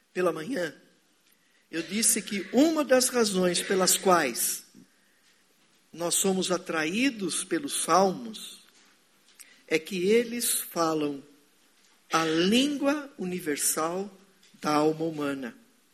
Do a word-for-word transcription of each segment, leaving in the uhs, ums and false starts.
pela manhã, eu disse que uma das razões pelas quais nós somos atraídos pelos salmos é que eles falam a língua universal da alma humana.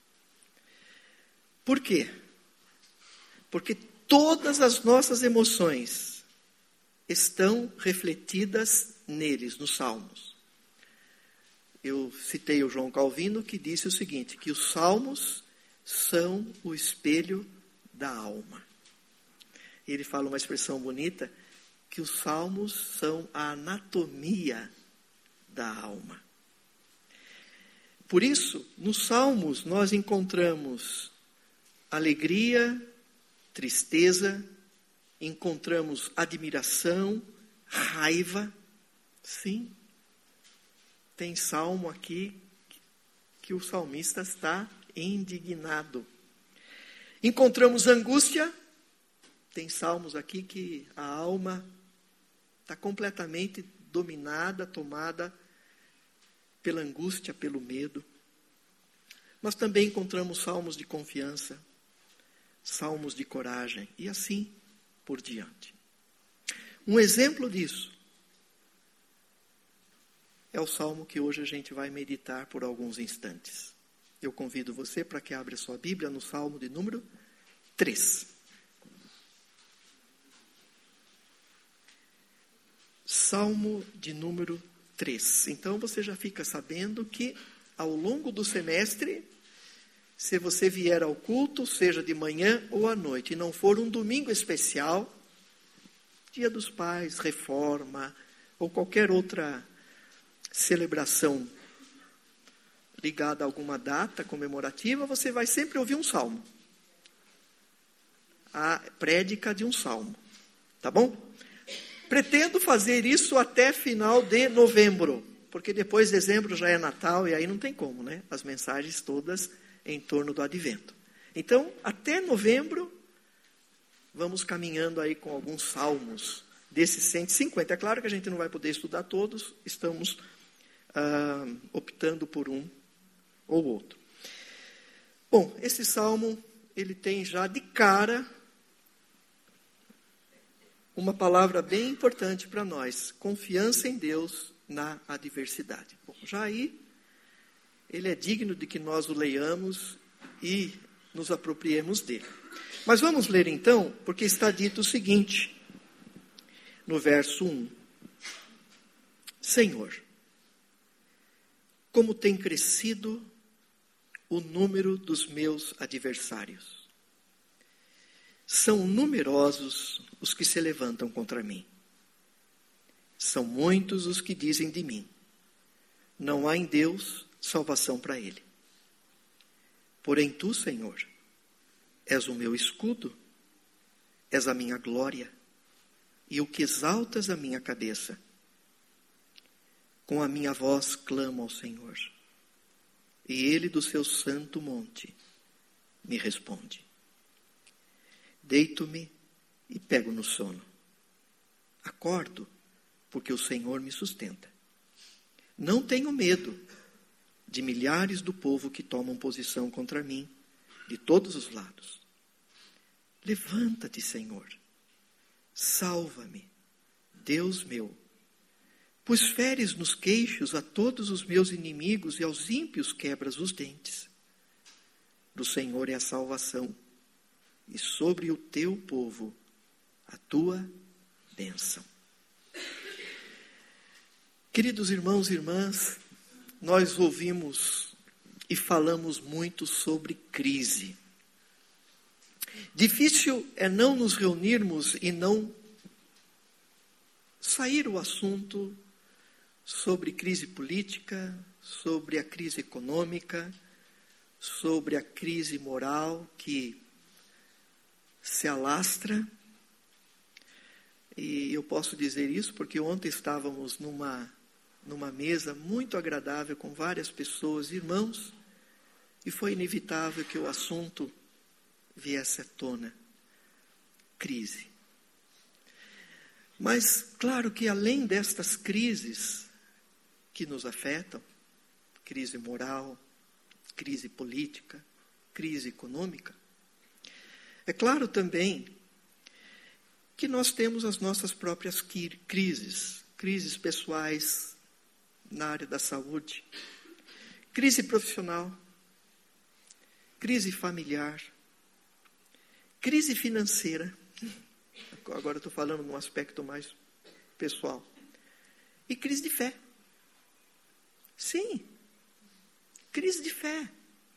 Por quê? Porque todas as nossas emoções estão refletidas neles, nos salmos. Eu citei o João Calvino, que disse o seguinte, que os salmos são o espelho da alma. Ele fala uma expressão bonita, que os salmos são a anatomia da alma. Por isso, nos salmos nós encontramos alegria, tristeza, encontramos admiração, raiva. Sim, tem salmo aqui que o salmista está indignado. Encontramos angústia. Tem salmos aqui que a alma está completamente dominada, tomada pela angústia, pelo medo. Nós também encontramos salmos de confiança, salmos de coragem e assim por diante. Um exemplo disso é o salmo que hoje a gente vai meditar por alguns instantes. Eu convido você para que abra sua Bíblia no salmo de número três. Salmo de número três. Então você já fica sabendo que ao longo do semestre, se você vier ao culto, seja de manhã ou à noite, e não for um domingo especial, Dia dos Pais, Reforma, ou qualquer outra celebração ligada a alguma data comemorativa, você vai sempre ouvir um salmo. A prédica de um salmo. Tá bom? Pretendo fazer isso até final de novembro, porque depois de dezembro já é Natal e aí não tem como, né? As mensagens todas em torno do advento. Então, até novembro, vamos caminhando aí com alguns salmos desses cento e cinquenta. É claro que a gente não vai poder estudar todos, estamos ah, optando por um ou outro. Bom, esse salmo, ele tem já de cara uma palavra bem importante para nós, confiança em Deus na adversidade. Bom, já aí, ele é digno de que nós o leiamos e nos apropriemos dele. Mas vamos ler então, porque está dito o seguinte, no verso um. Senhor, como tem crescido o número dos meus adversários. São numerosos os que se levantam contra mim. São muitos os que dizem de mim, não há em Deus salvação para ele. Porém tu, Senhor, és o meu escudo, és a minha glória, e o que exaltas a minha cabeça. Com a minha voz clamo ao Senhor, e ele do seu santo monte me responde. Deito-me e pego no sono. Acordo, porque o Senhor me sustenta. Não tenho medo de milhares do povo que tomam posição contra mim, de todos os lados. Levanta-te, Senhor. Salva-me, Deus meu. Pois feres nos queixos a todos os meus inimigos e aos ímpios quebras os dentes. Do Senhor é a salvação, e sobre o teu povo a tua bênção. Queridos irmãos e irmãs, nós ouvimos e falamos muito sobre crise. Difícil é não nos reunirmos e não sair o assunto sobre crise política, sobre a crise econômica, sobre a crise moral que se alastra. E eu posso dizer isso porque ontem estávamos numa, numa mesa muito agradável com várias pessoas, irmãos, e foi inevitável que o assunto viesse à tona. Crise. Mas, claro que além destas crises que nos afetam, crise moral, crise política, crise econômica. É claro também que nós temos as nossas próprias crises, crises pessoais na área da saúde, crise profissional, crise familiar, crise financeira. Agora estou falando num aspecto mais pessoal. E crise de fé. Sim, crise de fé.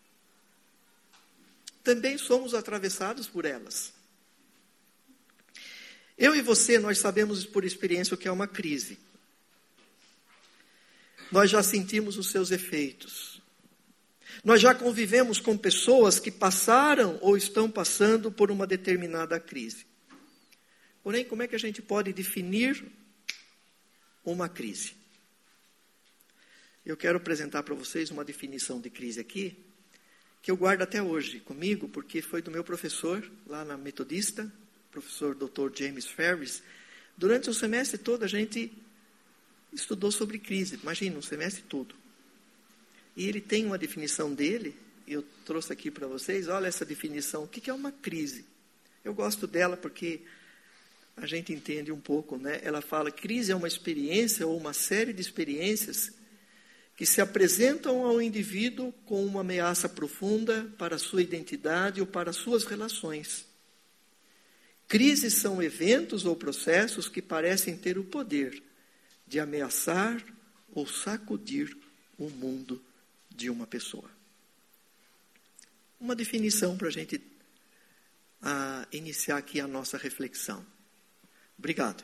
Também somos atravessados por elas. Eu e você, nós sabemos por experiência o que é uma crise. Nós já sentimos os seus efeitos. Nós já convivemos com pessoas que passaram ou estão passando por uma determinada crise. Porém, como é que a gente pode definir uma crise? Eu quero apresentar para vocês uma definição de crise aqui, que eu guardo até hoje comigo, porque foi do meu professor, lá na Metodista, professor doutor James Ferris. Durante o semestre todo a gente estudou sobre crise, imagina, um semestre todo. E ele tem uma definição dele, e eu trouxe aqui para vocês, olha essa definição, o que é uma crise? Eu gosto dela porque a gente entende um pouco, né? Ela fala, crise é uma experiência ou uma série de experiências que se apresentam ao indivíduo com uma ameaça profunda para a sua identidade ou para as suas relações. Crises são eventos ou processos que parecem ter o poder de ameaçar ou sacudir o mundo de uma pessoa. Uma definição para a gente a, iniciar aqui a nossa reflexão. Obrigado.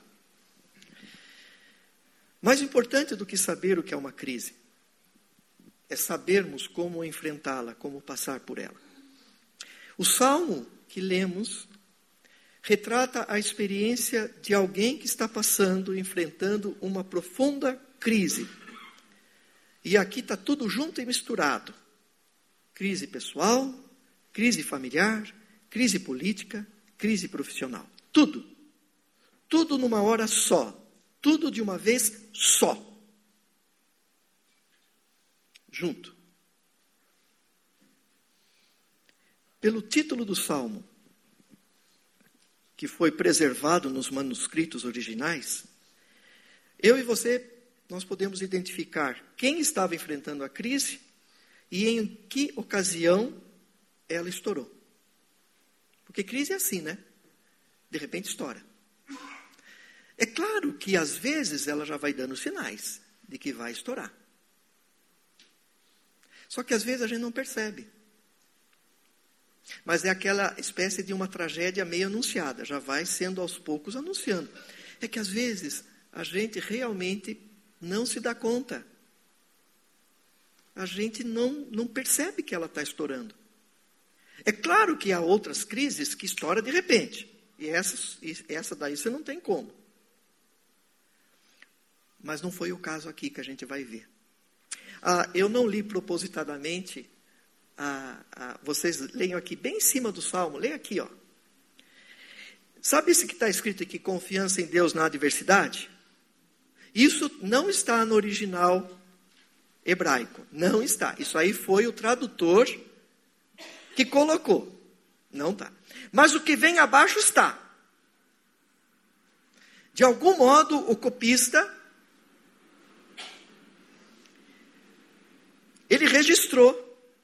Mais importante do que saber o que é uma crise, é sabermos como enfrentá-la, como passar por ela. O salmo que lemos retrata a experiência de alguém que está passando, enfrentando uma profunda crise. E aqui está tudo junto e misturado. Crise pessoal, crise familiar, crise política, crise profissional. Tudo. Tudo numa hora só. Tudo de uma vez só. Junto. Pelo título do salmo, que foi preservado nos manuscritos originais, eu e você, nós podemos identificar quem estava enfrentando a crise e em que ocasião ela estourou. Porque crise é assim, né? De repente estoura. É claro que às vezes ela já vai dando sinais de que vai estourar. Só que às vezes a gente não percebe. Mas é aquela espécie de uma tragédia meio anunciada, já vai sendo aos poucos anunciando. É que às vezes a gente realmente não se dá conta. A gente não, não percebe que ela está estourando. É claro que há outras crises que estouram de repente. E essa, essa daí você não tem como. Mas não foi o caso aqui que a gente vai ver. Ah, eu não li propositadamente. Ah, ah, vocês leiam aqui, bem em cima do salmo. Leia aqui, ó. Sabe esse que está escrito aqui, confiança em Deus na adversidade? Isso não está no original hebraico. Não está. Isso aí foi o tradutor que colocou. Não está. Mas o que vem abaixo está. De algum modo, o copista, ele registrou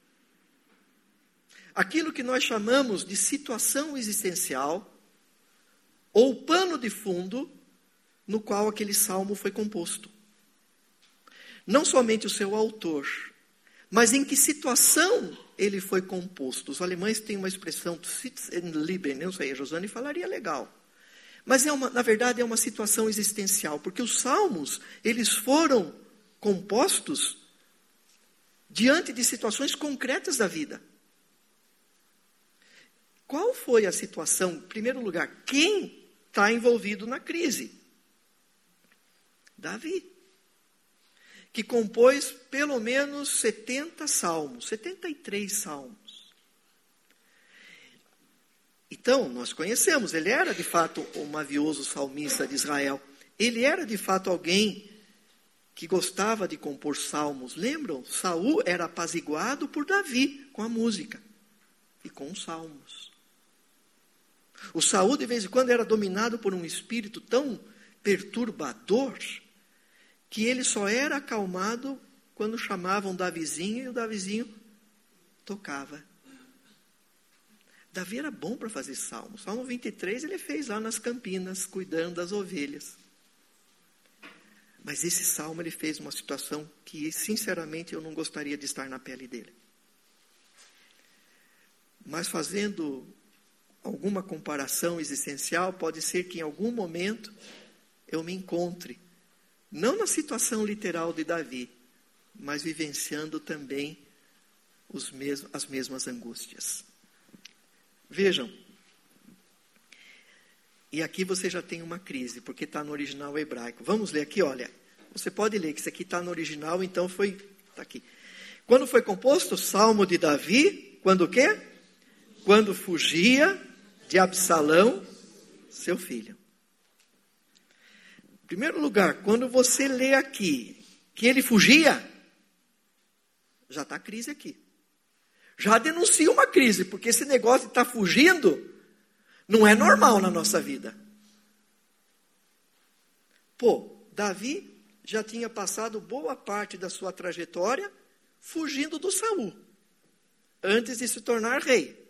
aquilo que nós chamamos de situação existencial ou pano de fundo no qual aquele salmo foi composto. Não somente o seu autor, mas em que situação ele foi composto. Os alemães têm uma expressão, Sitzen-Leben, não sei, a Josane falaria legal. Mas, é uma, na verdade, é uma situação existencial, porque os salmos, eles foram compostos diante de situações concretas da vida. Qual foi a situação? Em primeiro lugar, quem está envolvido na crise? Davi, que compôs pelo menos setenta salmos, setenta e três salmos. Então, nós conhecemos, ele era de fato o mavioso salmista de Israel. Ele era de fato alguém que gostava de compor salmos. Lembram? Saul era apaziguado por Davi com a música e com os salmos. O Saul, de vez em quando, era dominado por um espírito tão perturbador que ele só era acalmado quando chamavam Davizinho e o Davizinho tocava. Davi era bom para fazer salmo. Salmo vinte e três ele fez lá nas campinas, cuidando das ovelhas. Mas esse salmo ele fez uma situação que, sinceramente, eu não gostaria de estar na pele dele. Mas fazendo alguma comparação existencial, pode ser que em algum momento eu me encontre, não na situação literal de Davi, mas vivenciando também os mesmos, as mesmas angústias. Vejam, e aqui você já tem uma crise, porque está no original hebraico. Vamos ler aqui, olha, você pode ler que isso aqui está no original, então foi, está aqui. Quando foi composto o Salmo de Davi, quando o quê? Quando fugia de Absalão, seu filho. Em primeiro lugar, quando você lê aqui que ele fugia, já está a crise aqui. Já denuncia uma crise, porque esse negócio de estar tá fugindo não é normal na nossa vida. Pô, Davi já tinha passado boa parte da sua trajetória fugindo do Saul, antes de se tornar rei.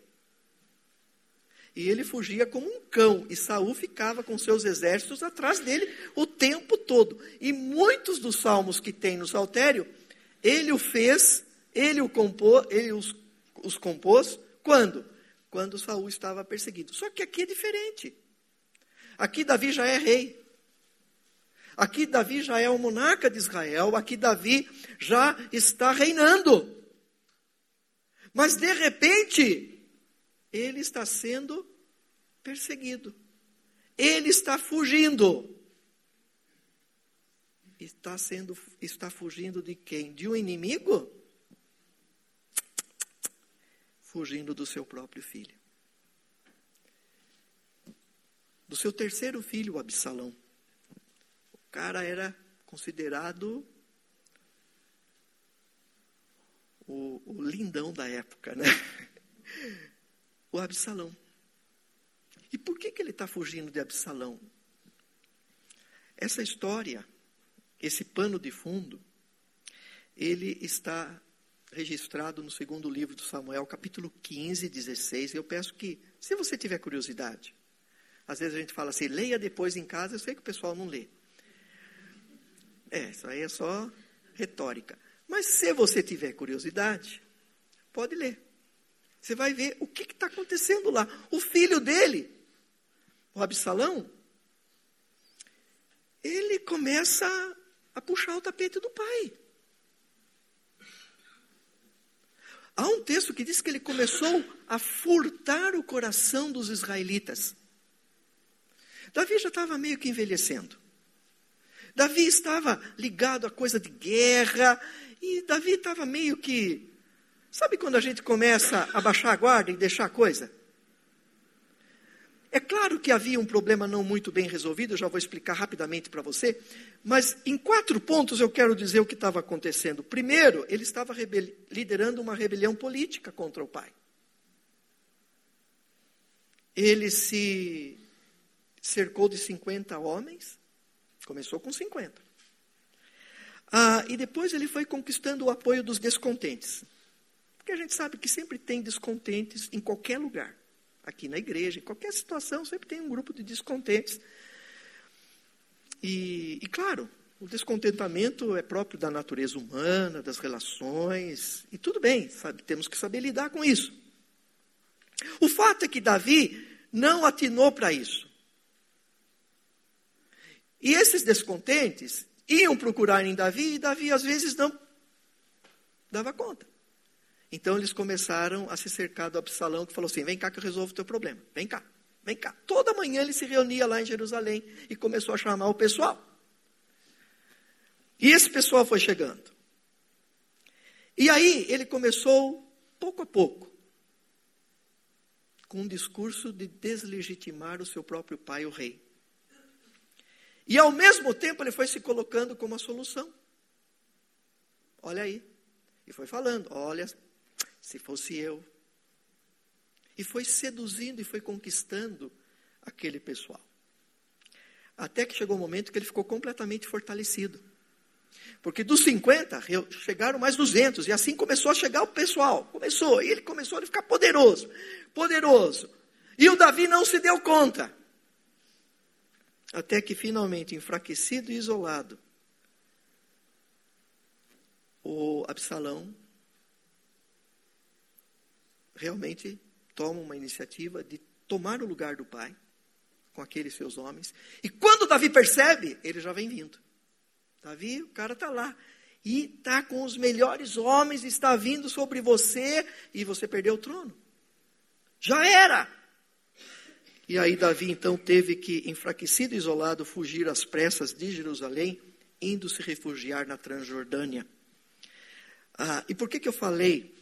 E ele fugia como um cão, e Saul ficava com seus exércitos atrás dele o tempo todo. E muitos dos salmos que tem no saltério, ele o fez, ele o compôs, ele os, os compôs, quando? Quando Saul estava perseguido. Só que aqui é diferente. Aqui Davi já é rei. Aqui Davi já é o monarca de Israel, aqui Davi já está reinando. Mas de repente, ele está sendo perseguido. Ele está fugindo. Está sendo, está fugindo de quem? De um inimigo? Fugindo do seu próprio filho. Do seu terceiro filho, Absalão. O cara era considerado o, o lindão da época, né? O Absalão. E por que, que ele está fugindo de Absalão? Essa história, esse pano de fundo, ele está registrado no segundo livro de Samuel, capítulo quinze, dezesseis. Eu peço que, se você tiver curiosidade, às vezes a gente fala assim, leia depois em casa, eu sei que o pessoal não lê. É, isso aí é só retórica. Mas se você tiver curiosidade, pode ler. Você vai ver o que está acontecendo lá. O filho dele, o Absalão, ele começa a puxar o tapete do pai. Há um texto que diz que ele começou a furtar o coração dos israelitas. Davi já estava meio que envelhecendo. Davi estava ligado a coisa de guerra, e Davi estava meio que... Sabe quando a gente começa a baixar a guarda e deixar a coisa? É claro que havia um problema não muito bem resolvido, eu já vou explicar rapidamente para você, mas em quatro pontos eu quero dizer o que estava acontecendo. Primeiro, ele estava rebel- liderando uma rebelião política contra o pai. Ele se cercou de cinquenta homens, começou com cinquenta. Ah, e depois ele foi conquistando o apoio dos descontentes. Porque a gente sabe que sempre tem descontentes em qualquer lugar. Aqui na igreja, em qualquer situação, sempre tem um grupo de descontentes. E, e claro, o descontentamento é próprio da natureza humana, das relações. E tudo bem, sabe, temos que saber lidar com isso. O fato é que Davi não atinou para isso. E esses descontentes iam procurar em Davi, e Davi às vezes não dava conta. Então eles começaram a se cercar do Absalão, que falou assim, vem cá que eu resolvo o teu problema, vem cá, vem cá. Toda manhã ele se reunia lá em Jerusalém e começou a chamar o pessoal. E esse pessoal foi chegando. E aí ele começou, pouco a pouco, com um discurso de deslegitimar o seu próprio pai, o rei. E ao mesmo tempo ele foi se colocando como a solução. olha aí. E foi falando, olha, se fosse eu. E foi seduzindo e foi conquistando aquele pessoal. Até que chegou um momento que ele ficou completamente fortalecido. Porque dos cinquenta, chegaram mais duzentos. E assim começou a chegar o pessoal. Começou, e ele começou a ficar poderoso. Poderoso. E o Davi não se deu conta. Até que finalmente, enfraquecido e isolado, o Absalão realmente toma uma iniciativa de tomar o lugar do pai, com aqueles seus homens. E quando Davi percebe, ele já vem vindo. Davi, o cara está lá. E está com os melhores homens, está vindo sobre você, e você perdeu o trono. Já era! E aí Davi então teve que, enfraquecido e isolado, fugir às pressas de Jerusalém, indo se refugiar na Transjordânia. Ah, e por que que eu falei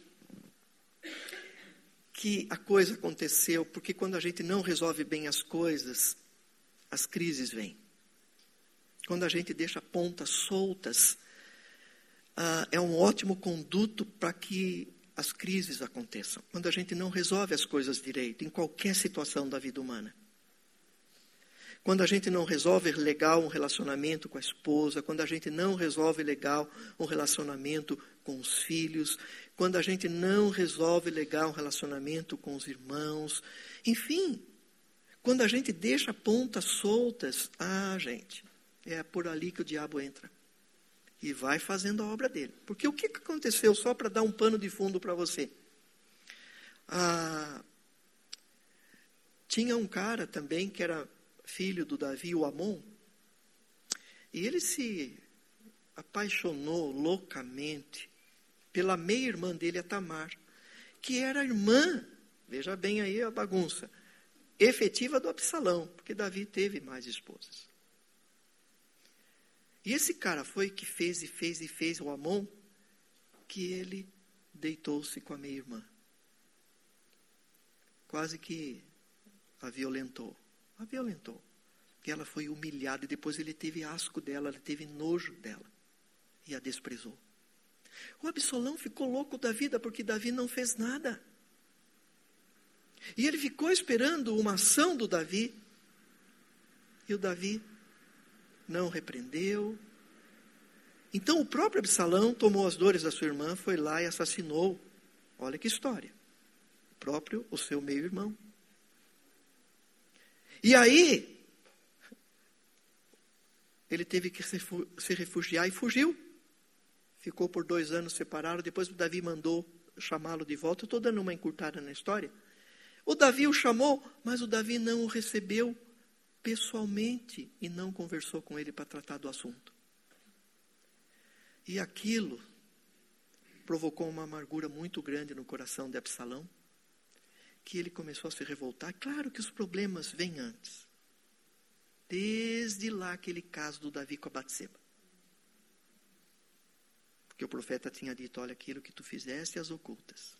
que a coisa aconteceu? Porque quando a gente não resolve bem as coisas, as crises vêm. Quando a gente deixa pontas soltas, ah, é um ótimo conduto para que as crises aconteçam. Quando a gente não resolve as coisas direito, em qualquer situação da vida humana. Quando a gente não resolve legal um relacionamento com a esposa, quando a gente não resolve legal um relacionamento com os filhos, quando a gente não resolve legal um relacionamento com os irmãos, enfim, quando a gente deixa pontas soltas, ah, gente, é por ali que o diabo entra e vai fazendo a obra dele. Porque o que aconteceu, só para dar um pano de fundo para você? Ah, tinha um cara também que era filho do Davi, o Amon, e ele se apaixonou loucamente pela meia-irmã dele, a Tamar, que era irmã, veja bem aí a bagunça, efetiva do Absalão, porque Davi teve mais esposas. E esse cara foi que fez e fez e fez o Amon, que ele deitou-se com a meia-irmã. Quase que a violentou. A violentou. E ela foi humilhada, e depois ele teve asco dela, ele teve nojo dela. E a desprezou. O Absalão ficou louco da vida, porque Davi não fez nada. E ele ficou esperando uma ação do Davi. E o Davi não repreendeu. Então o próprio Absalão tomou as dores da sua irmã, foi lá e assassinou. Olha que história. O próprio, o seu meio-irmão. E aí, ele teve que se refugiar e fugiu. Ficou por dois anos separado. Depois o Davi mandou chamá-lo de volta. Eu estou dando uma encurtada na história. O Davi o chamou, mas o Davi não o recebeu pessoalmente e não conversou com ele para tratar do assunto. E aquilo provocou uma amargura muito grande no coração de Absalão, que ele começou a se revoltar. Claro que os problemas vêm antes. Desde lá aquele caso do Davi com a Batseba. Porque o profeta tinha dito, olha, aquilo que tu fizeste às ocultas.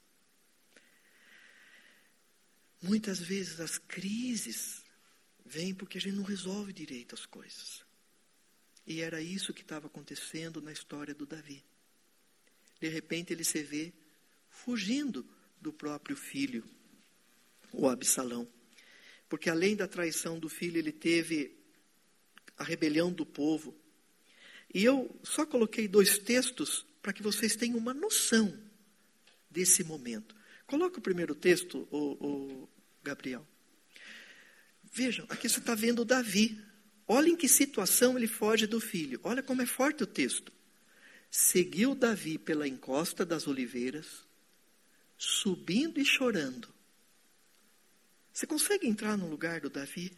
Muitas vezes as crises vêm porque a gente não resolve direito as coisas. E era isso que estava acontecendo na história do Davi. De repente ele se vê fugindo do próprio filho, o Absalão. Porque além da traição do filho, ele teve a rebelião do povo. E eu só coloquei dois textos para que vocês tenham uma noção desse momento. Coloca o primeiro texto, o, o Gabriel. Vejam, aqui você está vendo o Davi. Olha em que situação ele foge do filho. Olha como é forte o texto. Seguiu Davi pela encosta das oliveiras, subindo e chorando. Você consegue entrar no lugar do Davi?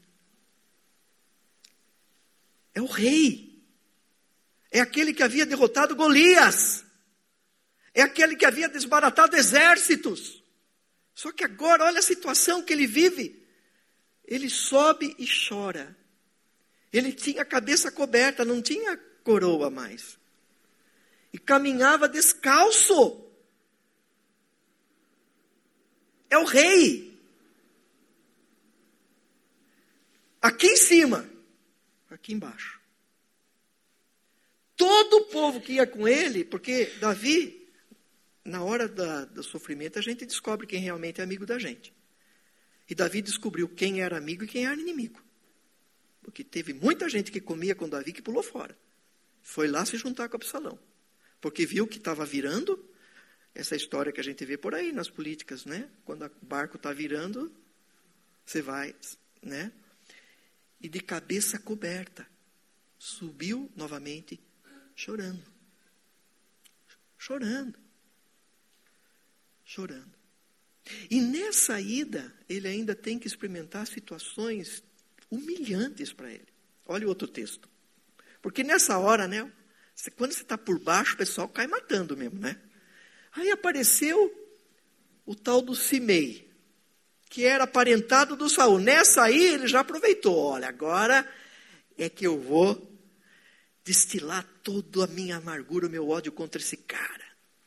É o rei. É aquele que havia derrotado Golias. É aquele que havia desbaratado exércitos. Só que agora, olha a situação que ele vive. Ele sobe e chora. Ele tinha a cabeça coberta, não tinha coroa mais. E caminhava descalço. É o rei. Aqui em cima, aqui embaixo. todo o povo que ia com ele, porque Davi, na hora da, do sofrimento, a gente descobre quem realmente é amigo da gente. E Davi descobriu quem era amigo e quem era inimigo. Porque teve muita gente que comia com Davi que pulou fora. Foi lá se juntar com Absalão. Porque viu que estava virando, essa história que a gente vê por aí nas políticas, né? Quando o barco está virando, você vai, né? E de cabeça coberta, subiu novamente chorando. Chorando. Chorando. E nessa ida, ele ainda tem que experimentar situações humilhantes para ele. Olha o outro texto. Porque nessa hora, né? Quando você está por baixo, o pessoal cai matando mesmo, né? Aí apareceu o tal do Simei, que era aparentado do Saul. Nessa aí, ele já aproveitou. Olha, agora é que eu vou destilar toda a minha amargura, o meu ódio contra esse cara.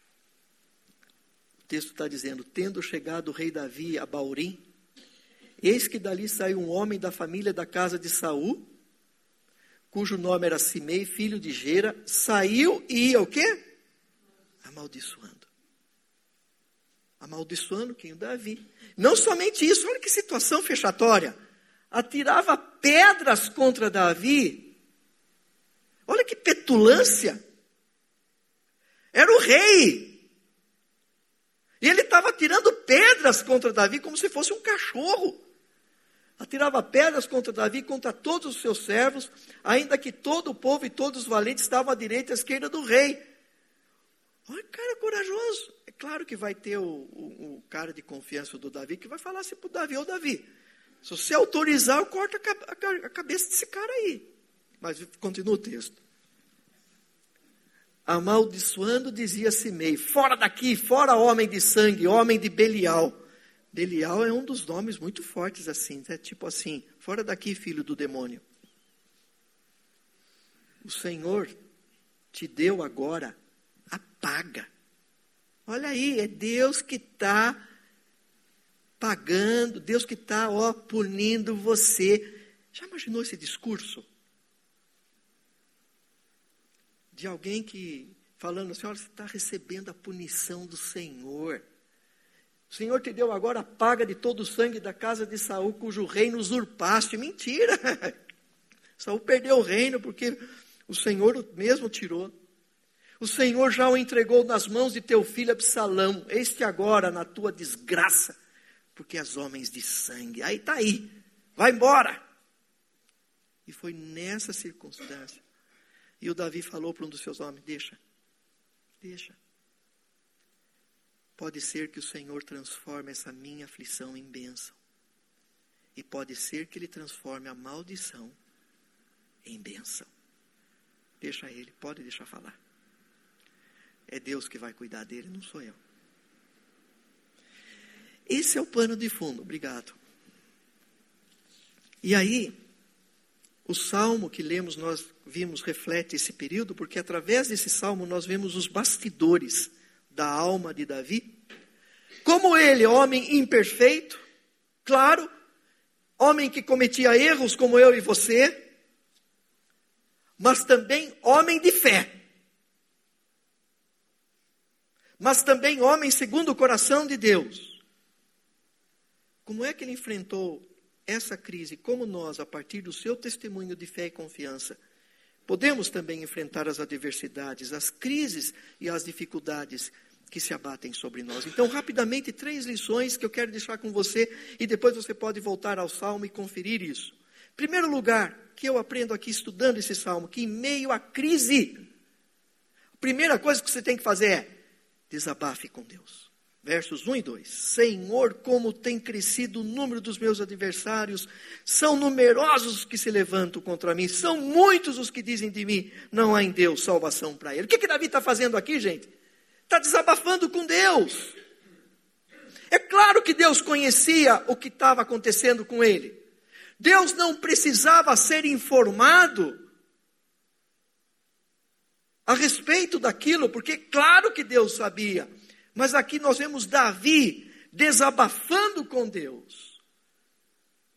O texto está dizendo, tendo chegado o rei Davi a Baurim, eis que dali saiu um homem da família da casa de Saul, cujo nome era Simei, filho de Gera, saiu e ia o quê? Amaldiçoando. Amaldiçoando quem? O Davi. Não somente isso, olha que situação fechatória. Atirava pedras contra Davi. Olha que petulância. Era o rei. E ele estava atirando pedras contra Davi como se fosse um cachorro. Atirava pedras contra Davi, contra todos os seus servos, ainda que todo o povo e todos os valentes estavam à direita e à esquerda do rei. Olha, cara corajoso. É claro que vai ter o, o, o cara de confiança do Davi, que vai falar assim para o Davi, ô Davi, se você autorizar, eu corto a, a, a cabeça desse cara aí. Mas continua o texto. Amaldiçoando, dizia Simei, fora daqui, fora homem de sangue, homem de Belial. Belial é um dos nomes muito fortes assim, né? Tipo assim, fora daqui, filho do demônio. O Senhor te deu agora a paga. Olha aí, é Deus que está pagando, Deus que está, ó, punindo você. Já imaginou esse discurso? De alguém que, falando assim, olha, você está recebendo a punição do Senhor. O Senhor te deu agora a paga de todo o sangue da casa de Saul, cujo reino usurpaste. Mentira! Saul perdeu o reino porque o Senhor mesmo tirou. O Senhor já o entregou nas mãos de teu filho Absalão. Este agora na tua desgraça, porque és homens de sangue. Aí está aí, vai embora. E foi nessa circunstância. E o Davi falou para um dos seus homens, deixa, deixa. Pode ser que o Senhor transforme essa minha aflição em bênção. E pode ser que Ele transforme a maldição em bênção. Deixa Ele, pode deixar falar. É Deus que vai cuidar dele, não sou eu. Esse é o pano de fundo, obrigado. E aí, o salmo que lemos, nós vimos, reflete esse período, porque através desse salmo nós vemos os bastidores da alma de Davi. Como ele, homem imperfeito, claro, homem que cometia erros como eu e você, mas também homem de fé. Mas também homem segundo o coração de Deus. Como é que ele enfrentou essa crise? Como nós, a partir do seu testemunho de fé e confiança, podemos também enfrentar as adversidades, as crises e as dificuldades que se abatem sobre nós. Então, rapidamente, três lições que eu quero deixar com você e depois você pode voltar ao Salmo e conferir isso. Em primeiro lugar, que eu aprendo aqui estudando esse Salmo, que em meio à crise, a primeira coisa que você tem que fazer é desabafe com Deus. Versos um e dois. Senhor, como tem crescido o número dos meus adversários, são numerosos os que se levantam contra mim, são muitos os que dizem de mim, não há em Deus salvação para ele. O que que Davi está fazendo aqui, gente? Está desabafando com Deus. É claro que Deus conhecia o que estava acontecendo com ele. Deus não precisava ser informado a respeito daquilo, porque claro que Deus sabia. Mas aqui nós vemos Davi desabafando com Deus,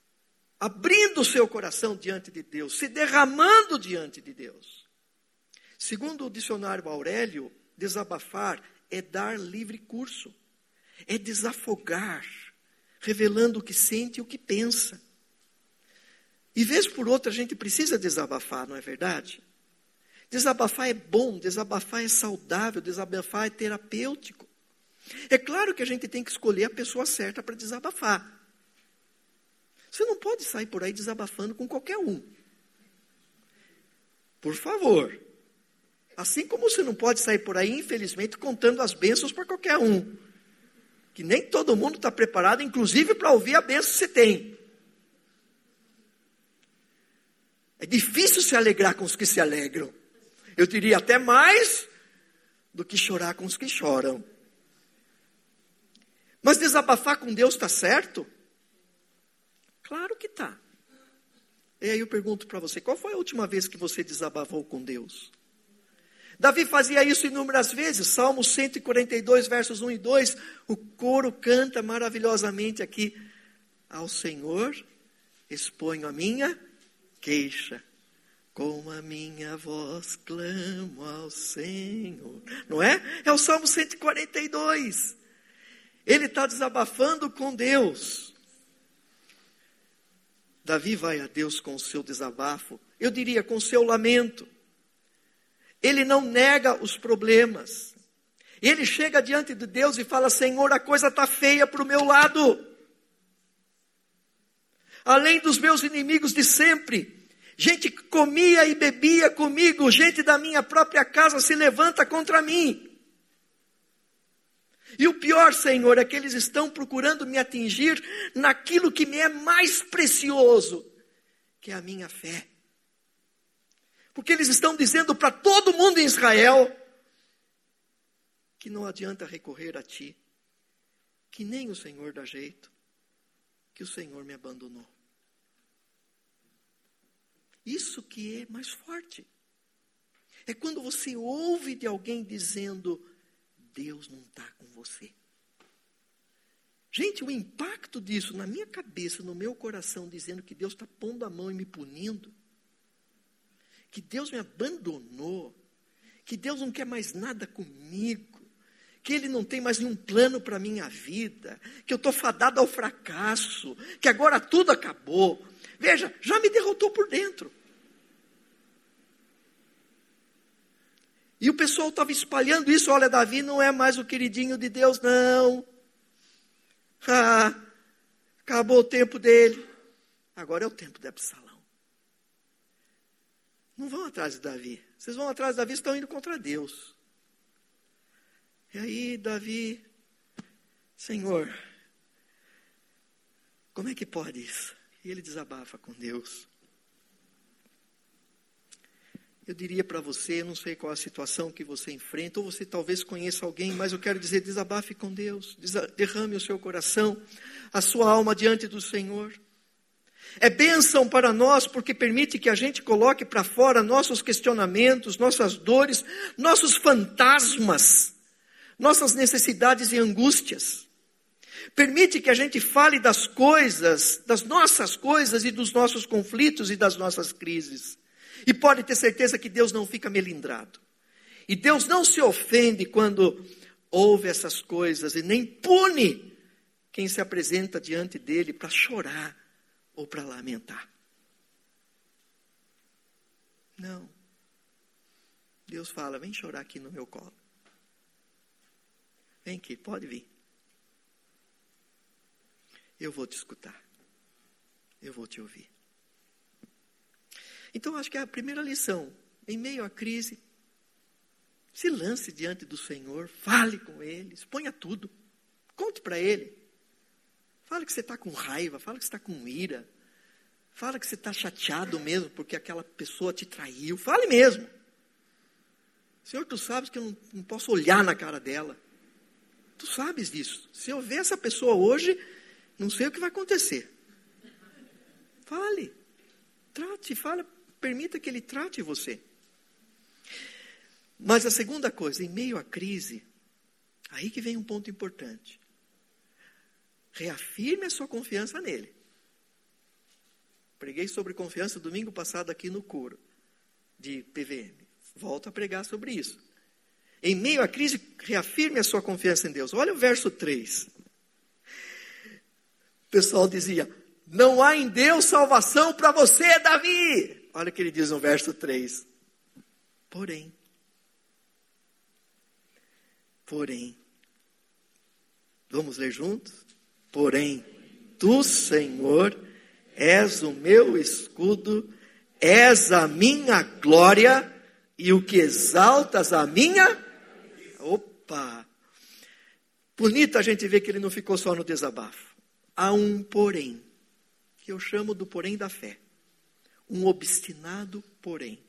abrindo o seu coração diante de Deus, se derramando diante de Deus. Segundo o dicionário Aurélio, desabafar é dar livre curso, é desafogar, revelando o que sente e o que pensa. E vez por outra a gente precisa desabafar, não é verdade? Desabafar é bom, desabafar é saudável, desabafar é terapêutico. É claro que a gente tem que escolher a pessoa certa para desabafar. Você não pode sair por aí desabafando com qualquer um. Por favor. Assim como você não pode sair por aí, infelizmente, contando as bênçãos para qualquer um. Que nem todo mundo está preparado, inclusive para ouvir a bênção que você tem. É difícil se alegrar com os que se alegram. Eu diria até mais do que chorar com os que choram. Mas desabafar com Deus está certo? Claro que está. E aí eu pergunto para você, qual foi a última vez que você desabafou com Deus? Davi fazia isso inúmeras vezes. Salmo cento e quarenta e dois, versos um e dois. O coro canta maravilhosamente aqui. Ao Senhor exponho a minha queixa. Com a minha voz clamo ao Senhor. Não é? É o Salmo cento e quarenta e dois. Ele está desabafando com Deus. Davi vai a Deus com o seu desabafo. Eu diria com o seu lamento. Ele não nega os problemas. Ele chega diante de Deus e fala, Senhor, a coisa está feia para o meu lado. Além dos meus inimigos de sempre. Gente que comia e bebia comigo, gente da minha própria casa se levanta contra mim. E o pior, Senhor, é que eles estão procurando me atingir naquilo que me é mais precioso, que é a minha fé. Porque eles estão dizendo para todo mundo em Israel que não adianta recorrer a ti, que nem o Senhor dá jeito, que o Senhor me abandonou. Isso que é mais forte. É quando você ouve de alguém dizendo, Deus não está com você. Gente, o impacto disso na minha cabeça, no meu coração, dizendo que Deus está pondo a mão e me punindo, que Deus me abandonou, que Deus não quer mais nada comigo, que Ele não tem mais nenhum plano para a minha vida, que eu estou fadado ao fracasso, que agora tudo acabou. Veja, já me derrotou por dentro. E o pessoal estava espalhando isso, olha, Davi não é mais o queridinho de Deus, não. Ah, acabou o tempo dele. Agora é o tempo de Absalão. Não vão atrás de Davi. Vocês vão atrás de Davi, estão indo contra Deus. E aí, Davi, Senhor, como é que pode isso? E ele desabafa com Deus. Eu diria para você, eu não sei qual a situação que você enfrenta, ou você talvez conheça alguém, mas eu quero dizer, desabafe com Deus, derrame o seu coração, a sua alma diante do Senhor. É bênção para nós, porque permite que a gente coloque para fora nossos questionamentos, nossas dores, nossos fantasmas, nossas necessidades e angústias. Permite que a gente fale das coisas, das nossas coisas e dos nossos conflitos e das nossas crises. E pode ter certeza que Deus não fica melindrado. E Deus não se ofende quando ouve essas coisas e nem pune quem se apresenta diante dele para chorar ou para lamentar. Não. Deus fala, vem chorar aqui no meu colo. Vem aqui, pode vir. Eu vou te escutar. Eu vou te ouvir. Então, acho que é a primeira lição. Em meio à crise, se lance diante do Senhor, fale com Ele, exponha tudo. Conte para Ele. Fale que você está com raiva, fale que você está com ira. Fale que você está chateado mesmo porque aquela pessoa te traiu. Fale mesmo. Senhor, tu sabes que eu não, não posso olhar na cara dela. Tu sabes disso. Se eu ver essa pessoa hoje, não sei o que vai acontecer. Fale. Trate, fale. Permita que Ele trate você. Mas a segunda coisa, em meio à crise, aí que vem um ponto importante. Reafirme a sua confiança nele. Preguei sobre confiança domingo passado aqui no coro de P V M. Volto a pregar sobre isso. Em meio à crise, reafirme a sua confiança em Deus. Olha o verso três. O pessoal dizia, não há em Deus salvação para você, Davi. Olha o que ele diz no verso três. Porém, porém, vamos ler juntos? Porém, tu, Senhor, és o meu escudo, és a minha glória e o que exaltas a minha... Opa! Bonito a gente ver que ele não ficou só no desabafo. Há um porém, que eu chamo do porém da fé. Um obstinado porém.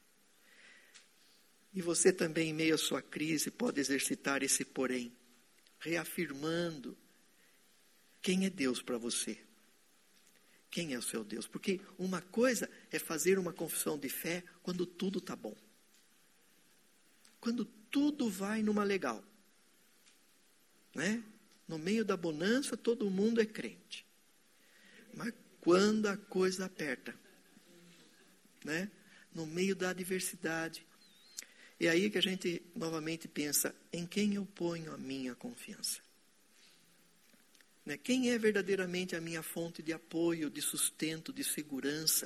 E você também, em meio à sua crise, pode exercitar esse porém, reafirmando quem é Deus para você. Quem é o seu Deus? Porque uma coisa é fazer uma confissão de fé quando tudo está bom. Quando tudo vai numa legal. Né? No meio da bonança, todo mundo é crente. Mas quando a coisa aperta, né? No meio da adversidade, é aí que a gente novamente pensa, em quem eu ponho a minha confiança? Né? Quem é verdadeiramente a minha fonte de apoio, de sustento, de segurança?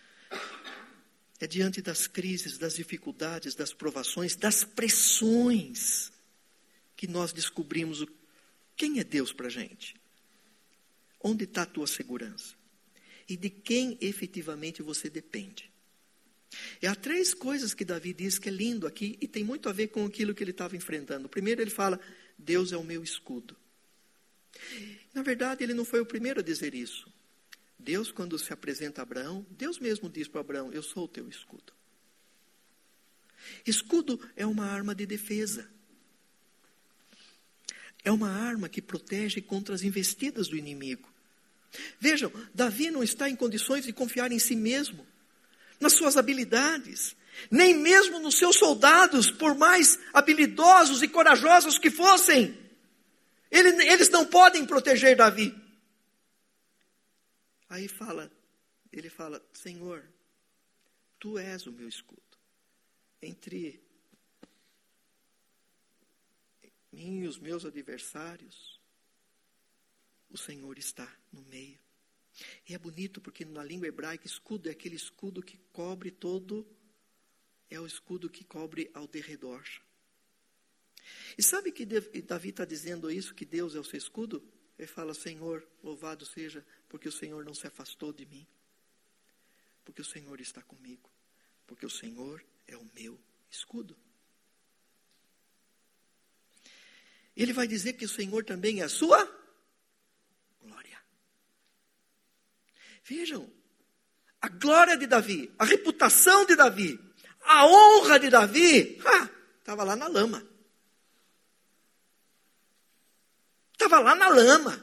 É diante das crises, das dificuldades, das provações, das pressões, que nós descobrimos o, quem é Deus para a gente. Onde está a tua segurança? E de quem efetivamente você depende. E há três coisas que Davi diz que é lindo aqui, e tem muito a ver com aquilo que ele estava enfrentando. Primeiro ele fala, Deus é o meu escudo. Na verdade, ele não foi o primeiro a dizer isso. Deus, quando se apresenta a Abraão, Deus mesmo diz para Abraão, eu sou o teu escudo. Escudo é uma arma de defesa. É uma arma que protege contra as investidas do inimigo. Vejam, Davi não está em condições de confiar em si mesmo, nas suas habilidades, nem mesmo nos seus soldados, por mais habilidosos e corajosos que fossem. Ele, eles não podem proteger Davi. Aí fala, ele fala, Senhor, tu és o meu escudo. Entre mim e os meus adversários, o Senhor está no meio. E é bonito porque na língua hebraica, escudo é aquele escudo que cobre todo, é o escudo que cobre ao derredor. E sabe que Davi está dizendo isso, que Deus é o seu escudo? Ele fala, Senhor, louvado seja, porque o Senhor não se afastou de mim. Porque o Senhor está comigo. Porque o Senhor é o meu escudo. Ele vai dizer que o Senhor também é a sua glória. Vejam, a glória de Davi, a reputação de Davi, a honra de Davi, estava lá na lama. Estava lá na lama.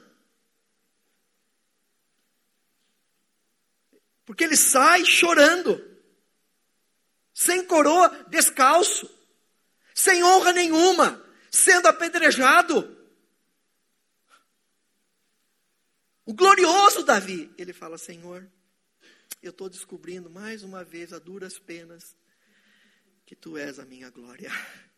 Porque ele sai chorando. Sem coroa, descalço. Sem honra nenhuma. Sendo apedrejado. O glorioso Davi. Ele fala, Senhor, eu estou descobrindo mais uma vez a duras penas que tu és a minha glória.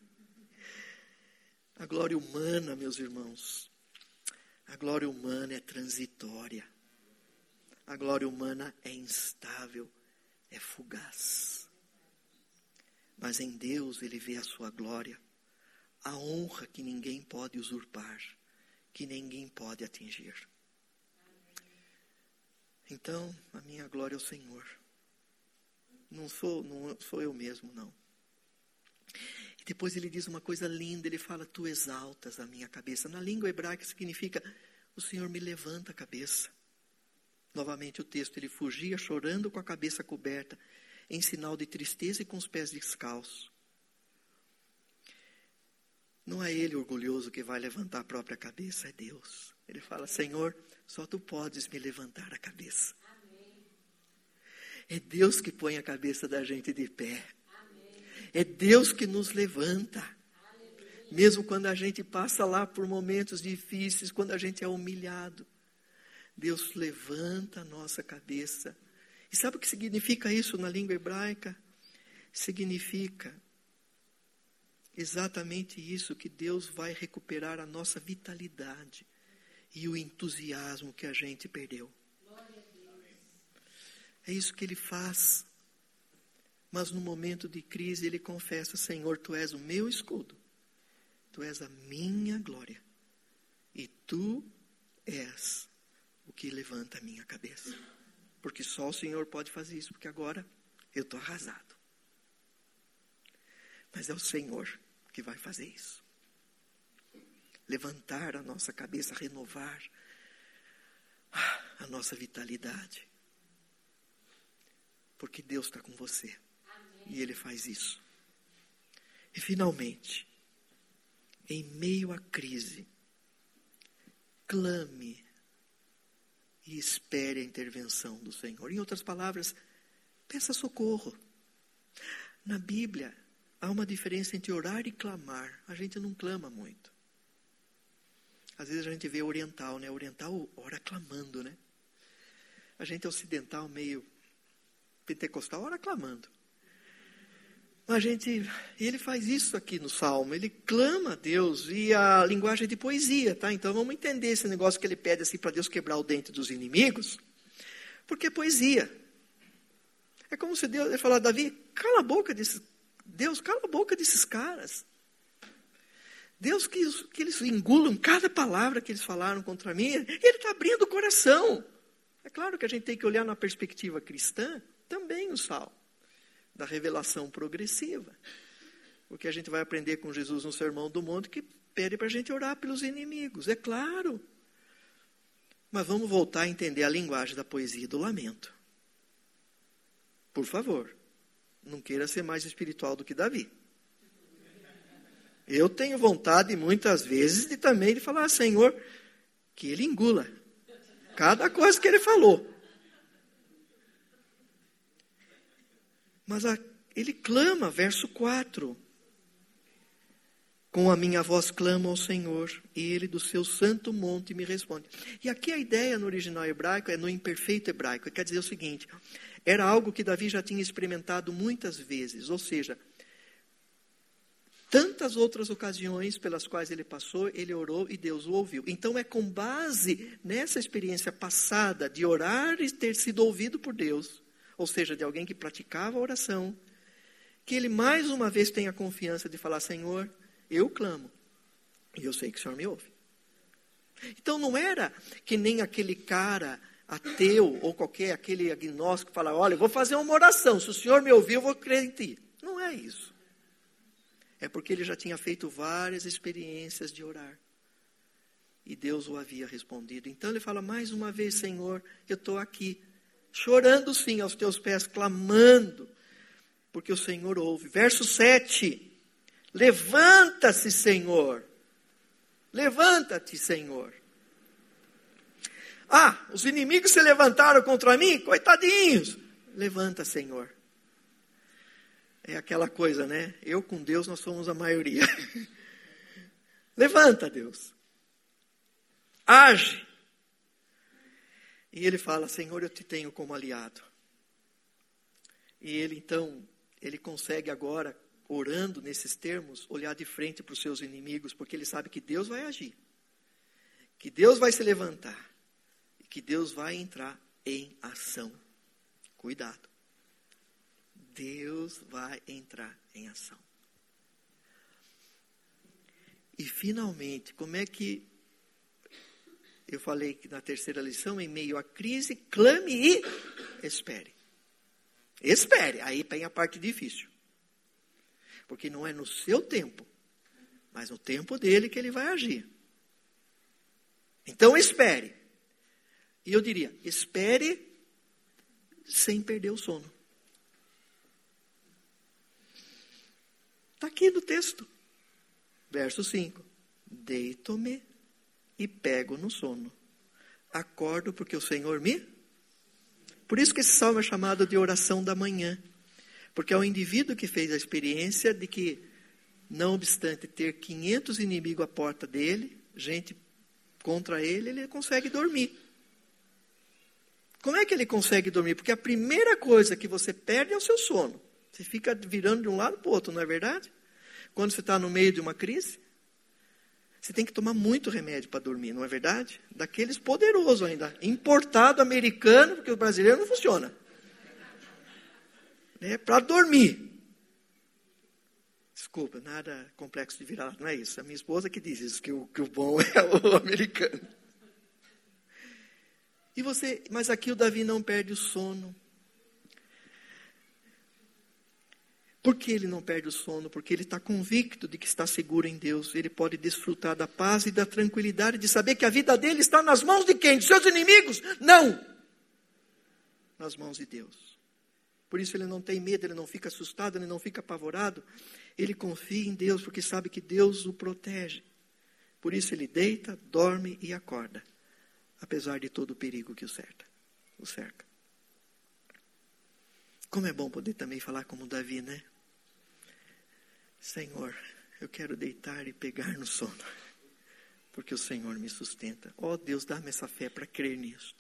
A glória humana, meus irmãos. A glória humana é transitória. A glória humana é instável, é fugaz. Mas em Deus ele vê a sua glória, a honra que ninguém pode usurpar, que ninguém pode atingir. Então, a minha glória é o Senhor. Não sou, não sou eu mesmo, não. E depois ele diz uma coisa linda, ele fala, tu exaltas a minha cabeça. Na língua hebraica significa, o Senhor me levanta a cabeça. Novamente o texto, ele fugia chorando com a cabeça coberta, em sinal de tristeza e com os pés descalços. Não é ele orgulhoso que vai levantar a própria cabeça, é Deus. Ele fala, Senhor, só tu podes me levantar a cabeça. Amém. É Deus que põe a cabeça da gente de pé. Amém. É Deus que nos levanta. Amém. Mesmo quando a gente passa lá por momentos difíceis, quando a gente é humilhado. Deus levanta a nossa cabeça. E sabe o que significa isso na língua hebraica? Significa exatamente isso, que Deus vai recuperar a nossa vitalidade e o entusiasmo que a gente perdeu. É isso que Ele faz. Mas no momento de crise Ele confessa: Senhor, Tu és o meu escudo, Tu és a minha glória, e Tu és o que levanta a minha cabeça. Porque só o Senhor pode fazer isso, porque agora eu estou arrasado. Mas é o Senhor que vai fazer isso. Levantar a nossa cabeça, renovar a nossa vitalidade. Porque Deus está com você. Amém. E Ele faz isso. E finalmente, em meio à crise, clame e espere a intervenção do Senhor. Em outras palavras, peça socorro. Na Bíblia, há uma diferença entre orar e clamar. A gente não clama muito. Às vezes a gente vê oriental, né? Oriental ora clamando, né? A gente é ocidental, meio pentecostal, ora clamando. A gente, ele faz isso aqui no Salmo, ele clama a Deus, e a linguagem de poesia, tá? Então vamos entender esse negócio que ele pede assim para Deus quebrar o dente dos inimigos, porque é poesia. É como se Deus ele falar: Davi, cala a boca desses, Deus, cala a boca desses caras. Deus, que, que eles engulam cada palavra que eles falaram contra mim, Ele está abrindo o coração. É claro que a gente tem que olhar na perspectiva cristã, também o Salmo, da revelação progressiva. Porque a gente vai aprender com Jesus no Sermão do Monte, que pede para a gente orar pelos inimigos, é claro. Mas vamos voltar a entender a linguagem da poesia e do lamento. Por favor, não queira ser mais espiritual do que Davi. Eu tenho vontade, muitas vezes, de também de falar: Senhor, que Ele engula cada coisa que Ele falou. Mas a, ele clama, verso quatro. Com a minha voz clamo ao Senhor, e Ele do seu santo monte me responde. E aqui a ideia no original hebraico, é no imperfeito hebraico, quer dizer o seguinte: era algo que Davi já tinha experimentado muitas vezes, ou seja, tantas outras ocasiões pelas quais ele passou, ele orou e Deus o ouviu. Então é com base nessa experiência passada de orar e ter sido ouvido por Deus, ou seja, de alguém que praticava a oração, que ele mais uma vez tem a confiança de falar: Senhor, eu clamo, e eu sei que o Senhor me ouve. Então não era que nem aquele cara ateu, ou qualquer, aquele agnóstico que fala: olha, eu vou fazer uma oração, se o Senhor me ouvir, eu vou crer em ti. Não é isso. É porque ele já tinha feito várias experiências de orar. E Deus o havia respondido. Então ele fala mais uma vez: Senhor, eu estou aqui, chorando sim aos teus pés, clamando, porque o Senhor ouve. Verso sete. Levanta-se, Senhor. Levanta-te, Senhor. Ah, os inimigos se levantaram contra mim? Coitadinhos. Levanta, Senhor. É aquela coisa, né? Eu com Deus, nós somos a maioria. Levanta, Deus. Age. E ele fala: Senhor, eu te tenho como aliado. E ele, então, ele consegue agora, orando nesses termos, olhar de frente para os seus inimigos, porque ele sabe que Deus vai agir. Que Deus vai se levantar. E que Deus vai entrar em ação. Cuidado. Deus vai entrar em ação. E finalmente, como é que eu falei que na terceira lição, em meio à crise, clame e espere. Espere, aí vem a parte difícil. Porque não é no seu tempo, mas no tempo dele que ele vai agir. Então espere. E eu diria, espere sem perder o sono. Está aqui no texto. Verso cinco. Deito-me e pego no sono. Acordo porque o Senhor me... Por isso que esse salmo é chamado de oração da manhã. Porque é o indivíduo que fez a experiência de que, não obstante ter quinhentos inimigos à porta dele, gente contra ele, ele consegue dormir. Como é que ele consegue dormir? Porque a primeira coisa que você perde é o seu sono. Você fica virando de um lado para o outro, não é verdade? quando você está no meio de uma crise? Você tem que tomar muito remédio para dormir, não é verdade? Daqueles poderosos ainda. Importado americano, porque o brasileiro não funciona. É para dormir. Desculpa, nada complexo de virar, não é isso. A minha esposa que diz isso, que o, que o bom é o americano. E você, mas aqui o Davi não perde o sono. Por que ele não perde o sono? Porque ele está convicto de que está seguro em Deus. Ele pode desfrutar da paz e da tranquilidade de saber que a vida dele está nas mãos de quem? De seus inimigos? Não! Nas mãos de Deus. Por isso ele não tem medo, ele não fica assustado, ele não fica apavorado. Ele confia em Deus porque sabe que Deus o protege. Por isso ele deita, dorme e acorda. Apesar de todo o perigo que o cerca. O cerca. Como é bom poder também falar como Davi, né? Senhor, eu quero deitar e pegar no sono, porque o Senhor me sustenta. Ó Deus, dá-me essa fé para crer nisso.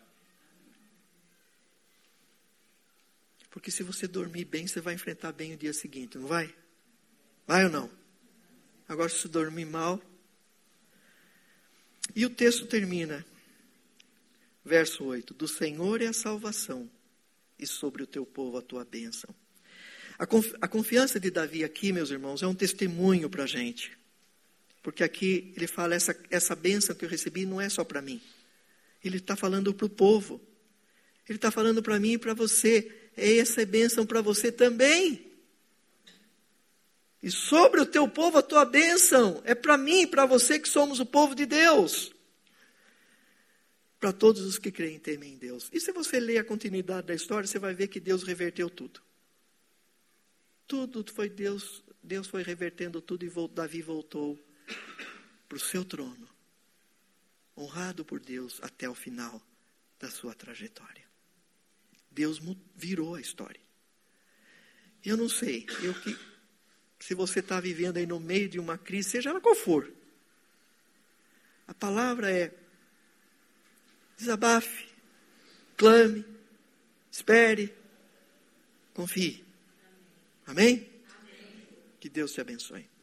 Porque se você dormir bem, você vai enfrentar bem o dia seguinte, não vai? Vai ou não? Agora, se você dormir mal... E o texto termina, verso oito. Do Senhor é a salvação, e sobre o teu povo a tua bênção. A, confi- a confiança de Davi aqui, meus irmãos, é um testemunho para a gente. Porque aqui ele fala, essa, essa bênção que eu recebi não é só para mim. Ele está falando para o povo. Ele está falando para mim e para você. Essa é bênção para você também. E sobre o teu povo a tua bênção. É para mim e para você que somos o povo de Deus. Para todos os que creem e temem em Deus. E se você ler a continuidade da história, você vai ver que Deus reverteu tudo. Tudo foi Deus, Deus foi revertendo tudo e voltou, Davi voltou para o seu trono. Honrado por Deus até o final da sua trajetória. Deus virou a história. Eu não sei, eu que, se você está vivendo aí no meio de uma crise, seja ela qual for. A palavra é desabafe, clame, espere, confie. Amém? Amém? Que Deus te abençoe.